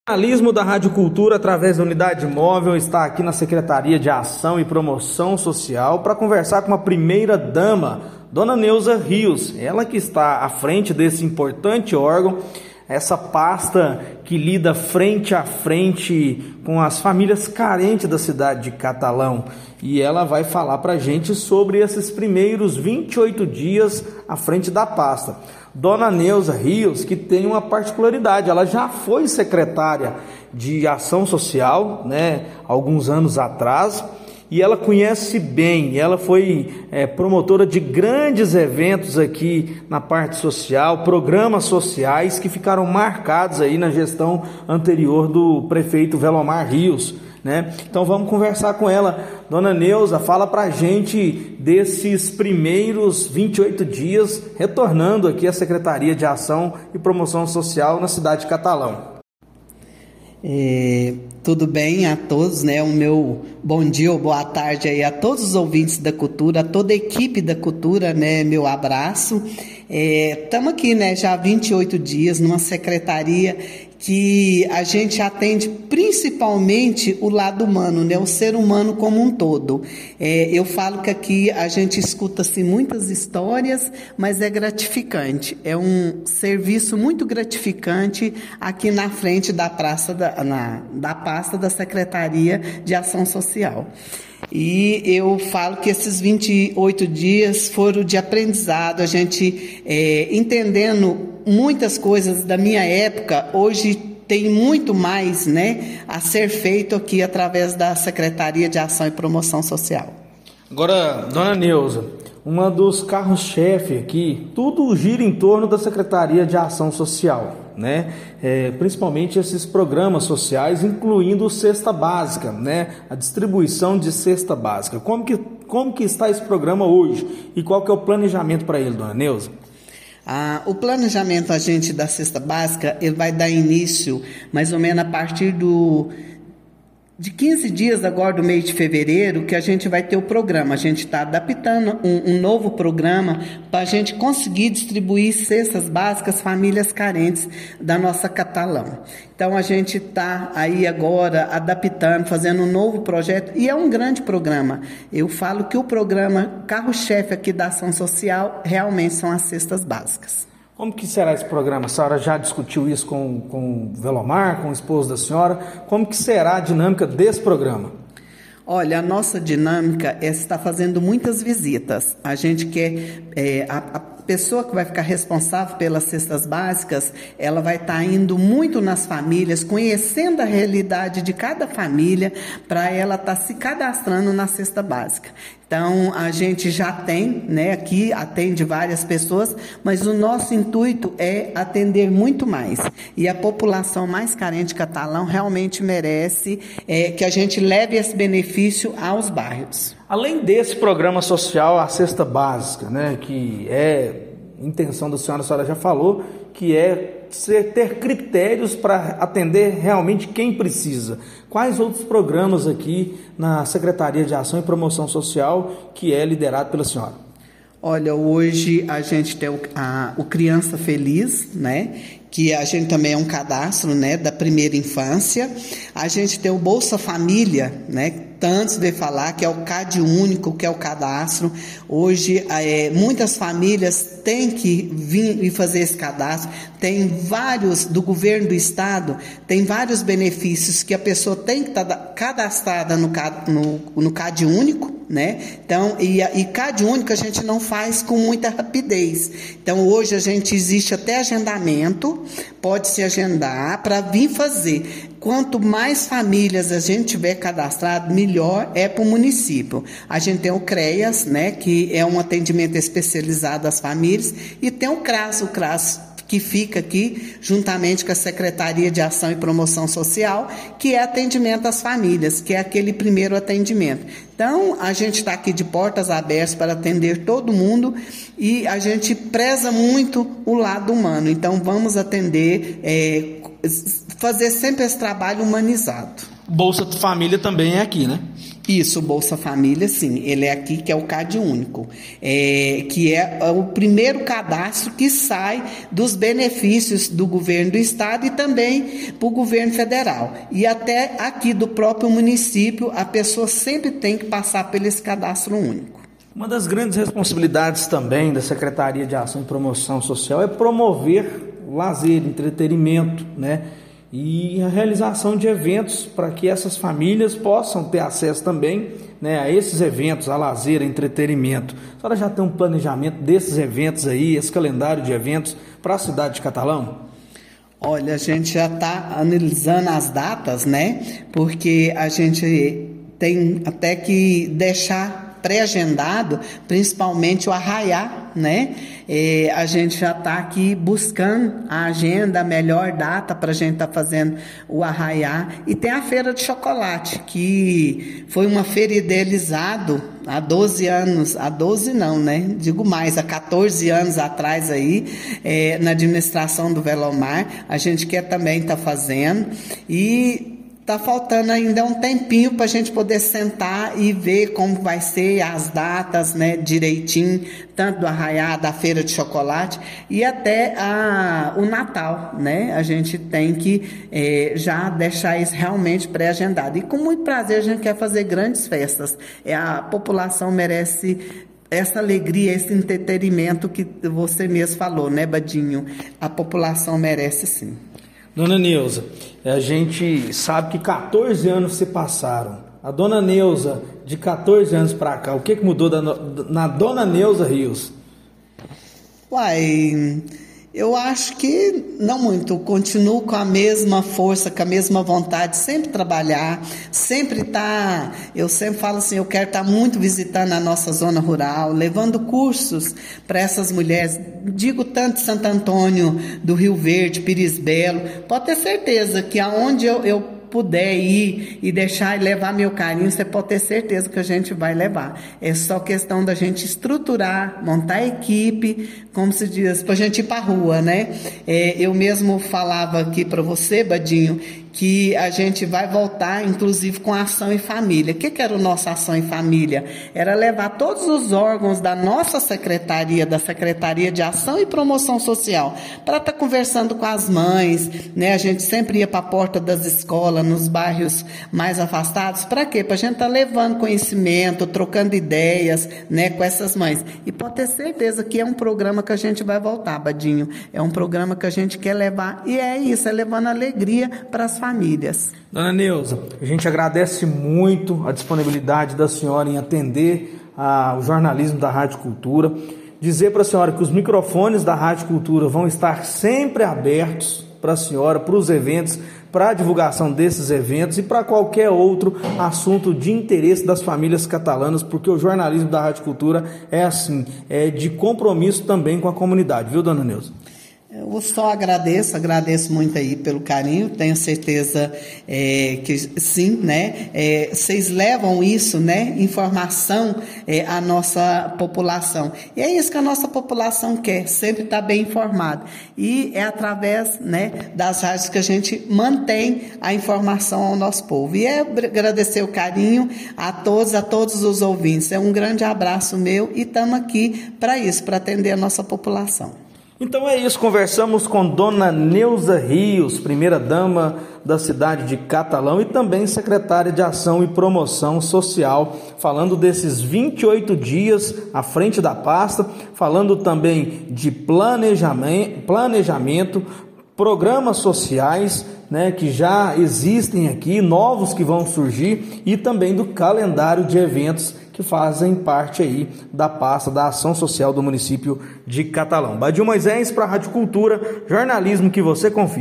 Jornalismo da Rádio Cultura, através da Unidade Móvel, está aqui na Secretaria de Ação e Promoção Social para conversar com a primeira-dama, Dona Neuza Rios. Ela que está à frente desse importante órgão, essa pasta que lida frente a frente com as famílias carentes da cidade de Catalão. E ela vai falar para a gente sobre esses primeiros 28 dias à frente da pasta. Dona Neuza Rios, que tem uma particularidade, ela já foi secretária de Ação Social, alguns anos atrás, e ela conhece bem, ela foi promotora de grandes eventos aqui na parte social, programas sociais que ficaram marcados aí na gestão anterior do prefeito Velomar Rios. Então vamos conversar com ela. Dona Neuza, fala pra gente desses primeiros 28 dias retornando aqui à Secretaria de Ação e Promoção Social na cidade de Catalão. Tudo bem a todos, O meu bom dia ou boa tarde aí a todos os ouvintes da cultura, a toda a equipe da cultura, Meu abraço. Estamos aqui, já há 28 dias numa secretaria que a gente atende principalmente o lado humano, o ser humano como um todo. Eu falo que aqui a gente escuta assim, muitas histórias, mas é gratificante. É um serviço muito gratificante aqui na frente da praça da pasta da Secretaria de Ação Social. E eu falo que esses 28 dias foram de aprendizado, a gente entendendo muitas coisas da minha época, hoje tem muito mais, a ser feito aqui através da Secretaria de Ação e Promoção Social. Agora, Dona Neuza, uma dos carros-chefe aqui, tudo gira em torno da Secretaria de Ação Social, principalmente esses programas sociais, incluindo Cesta Básica, a distribuição de Cesta Básica. Como que está esse programa hoje e qual que é o planejamento para ele, Dona Neuza? O planejamento da Cesta Básica, ele vai dar início mais ou menos a partir de 15 dias agora do mês de fevereiro, que a gente vai ter o programa. A gente está adaptando um novo programa para a gente conseguir distribuir cestas básicas às famílias carentes da nossa Catalão. Então, a gente está aí agora adaptando, fazendo um novo projeto, e é um grande programa. Eu falo que o programa carro-chefe aqui da Ação Social realmente são as cestas básicas. Como que será esse programa? A senhora já discutiu isso com o Velomar, com o esposo da senhora? Como que será a dinâmica desse programa? Olha, a nossa dinâmica está fazendo muitas visitas. A gente quer... A pessoa que vai ficar responsável pelas cestas básicas, ela vai estar indo muito nas famílias, conhecendo a realidade de cada família, para ela estar se cadastrando na cesta básica. Então, a gente já tem, aqui atende várias pessoas, mas o nosso intuito é atender muito mais. E a população mais carente de Catalão realmente merece que a gente leve esse benefício aos bairros. Além desse programa social, a Cesta Básica, que é intenção da senhora, a senhora já falou, que é ter critérios para atender realmente quem precisa. Quais outros programas aqui na Secretaria de Ação e Promoção Social que é liderado pela senhora? Olha, hoje a gente tem o Criança Feliz, que a gente também é um cadastro, da primeira infância. A gente tem o Bolsa Família, tantos de falar, que é o CAD único, que é o cadastro. Hoje, muitas famílias têm que vir e fazer esse cadastro. Tem vários, do governo do estado, tem vários benefícios que a pessoa tem que estar cadastrada no CAD único, Então, e CAD único a gente não faz com muita rapidez. Então, hoje existe até agendamento, pode se agendar para vir fazer. Quanto mais famílias a gente tiver cadastrado, melhor é para o município. A gente tem o CREAS, que é um atendimento especializado às famílias, e tem o CRAS que fica aqui juntamente com a Secretaria de Ação e Promoção Social, que é atendimento às famílias, que é aquele primeiro atendimento. Então, a gente está aqui de portas abertas para atender todo mundo e a gente preza muito o lado humano. Então, vamos atender, fazer sempre esse trabalho humanizado. Bolsa Família também é aqui, Isso, o Bolsa Família, sim, ele é aqui que é o CAD único, que é o primeiro cadastro que sai dos benefícios do governo do estado e também para o governo federal. E até aqui do próprio município, a pessoa sempre tem que passar por esse cadastro único. Uma das grandes responsabilidades também da Secretaria de Ação e Promoção Social é promover lazer, entretenimento, né? E a realização de eventos para que essas famílias possam ter acesso também, né, a esses eventos, a lazer, a entretenimento. A senhora já tem um planejamento desses eventos aí, esse calendário de eventos para a cidade de Catalão? Olha, a gente já está analisando as datas, né? Porque a gente tem até que deixar pré-agendado, principalmente o Arraiá, né? A gente já está aqui buscando a agenda, a melhor data para a gente estar fazendo o Arraiá. E tem a Feira de Chocolate, que foi uma feira idealizada há 12 anos, há 12 não, né? Digo mais, há 14 anos atrás aí, na administração do Velomar. A gente quer também estar fazendo e está faltando ainda um tempinho para a gente poder sentar e ver como vai ser as datas, né, direitinho, tanto do Arraiá, da Feira de Chocolate e até o Natal, né? A gente tem que já deixar isso realmente pré-agendado. E com muito prazer a gente quer fazer grandes festas. A população merece essa alegria, esse entretenimento que você mesmo falou, né, Badinho? A população merece sim. Dona Neuza, a gente sabe que 14 anos se passaram. A Dona Neuza, de 14 anos para cá, o que mudou na Dona Neuza Rios? Uai, eu acho que não muito. Continuo com a mesma força, com a mesma vontade, sempre trabalhar, sempre estar. Eu sempre falo assim, eu quero estar muito visitando a nossa zona rural, levando cursos para essas mulheres. Digo tanto Santo Antônio, do Rio Verde, Pires Belo. Pode ter certeza que aonde eu puder ir e deixar e levar meu carinho, você pode ter certeza que a gente vai levar. É só questão da gente estruturar, montar a equipe, como se diz, para a gente ir para a rua, né? Eu mesmo falava aqui para você, Badinho, que a gente vai voltar, inclusive, com a Ação em Família. O que era o nosso Ação em Família? Era levar todos os órgãos da nossa secretaria, da Secretaria de Ação e Promoção Social, para estar conversando com as mães, né? A gente sempre ia para a porta das escolas, nos bairros mais afastados. Para quê? Para a gente estar levando conhecimento, trocando ideias, né, com essas mães. E pode ter certeza que é um programa que a gente vai voltar, Badinho. É um programa que a gente quer levar, e é isso, é levando alegria para as famílias. Dona Neuza, a gente agradece muito a disponibilidade da senhora em atender o jornalismo da Rádio Cultura. Dizer para a senhora que os microfones da Rádio Cultura vão estar sempre abertos para a senhora, para os eventos, para a divulgação desses eventos e para qualquer outro assunto de interesse das famílias catalanas, porque o jornalismo da Rádio Cultura é assim, é de compromisso também com a comunidade, viu, Dona Neuza? Eu só agradeço muito aí pelo carinho, tenho certeza que sim, né? Vocês levam isso, né? Informação à nossa população. E é isso que a nossa população quer, sempre estar bem informada. E é através, né, das rádios que a gente mantém a informação ao nosso povo. E agradecer o carinho a todos os ouvintes. É um grande abraço meu e estamos aqui para isso, para atender a nossa população. Então é isso, conversamos com Dona Neuza Rios, primeira-dama da cidade de Catalão e também secretária de Ação e Promoção Social, falando desses 28 dias à frente da pasta, falando também de planejamento, programas sociais, né, que já existem aqui, novos que vão surgir e também do calendário de eventos que fazem parte aí da pasta da ação social do município de Catalão. Badinho Moisés para a Rádio Cultura, jornalismo que você confia.